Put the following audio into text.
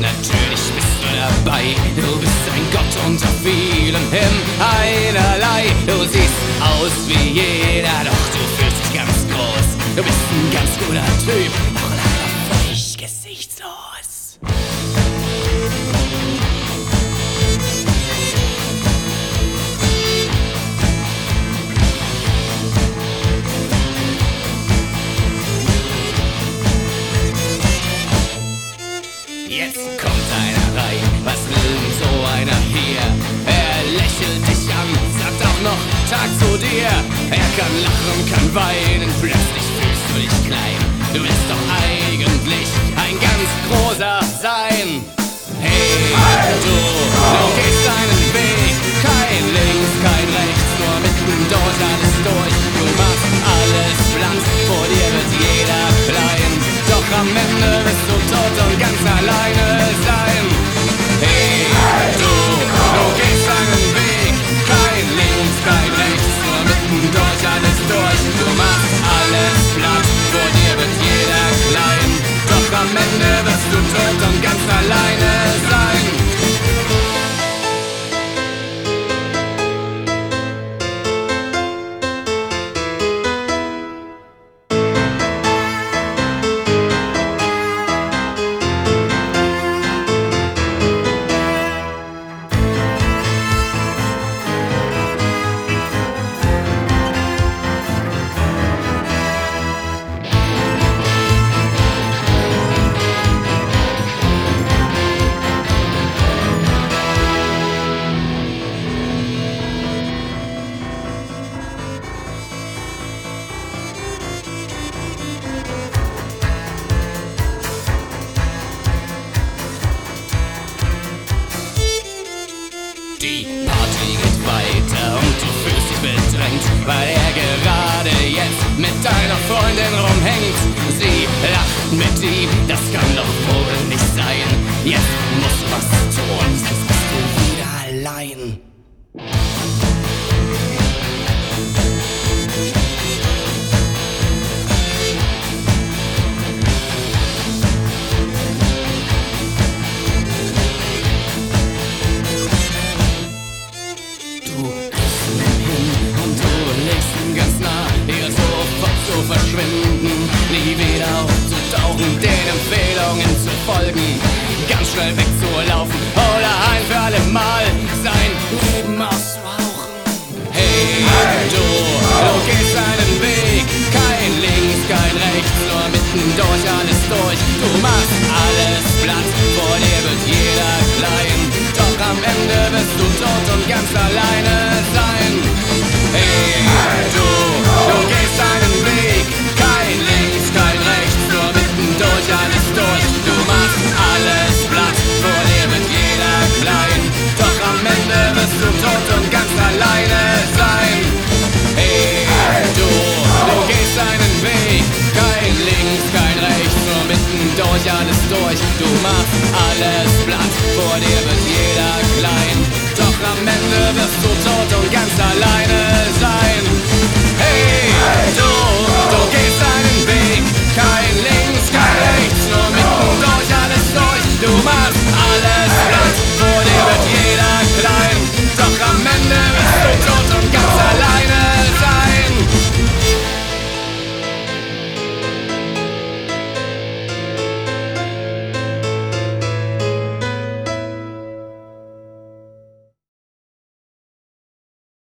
Natürlich bist du dabei, du bist ein Gott unter vielen im Einerlei. Du siehst aus wie jeder, doch du fühlst dich ganz groß. Du bist ein ganz guter Typ, doch leider völlig gesichtslos. Jetzt kommt einer rein, was will denn so einer hier? Er lächelt dich an, sagt auch noch Tag zu dir. Er kann lachen, kann weinen, plötzlich fühlst du dich klein. Du willst doch eigentlich ein ganz großer sein. Hey, du gehst deinen Weg, kein links, kein rechts, nur mitten durch, alles durch. Du machst alles blank, vor dir wird jeder klein. Doch am Ende wirst du tot und ganz alleine sein. Hey, du gehst deinen Weg, kein links, kein rechts, nur mitten durch, alles durch. Du machst alles platt, vor dir wird jeder klein. Doch am Ende wirst du tot und ganz alleine sein. Die Party geht weiter und du fühlst dich bedrängt, weil er gerade jetzt mit deiner Freundin rumhängt. Sie lacht mit ihm, das kann doch wohl nicht sein. Jetzt musst du was tun, sonst bist du wieder allein. Verschwinden, nie wieder aufzutauchen, den Empfehlungen zu folgen, ganz schnell wegzulaufen oder ein für alle Mal sein Leben auszurauchen. Hey, du gehst deinen Weg, kein links, kein rechts, nur mitten durch, alles durch. Du machst alles platt, vor dir wird jeder klein, doch am Ende wirst du tot und ganz alleine sein. Hey, du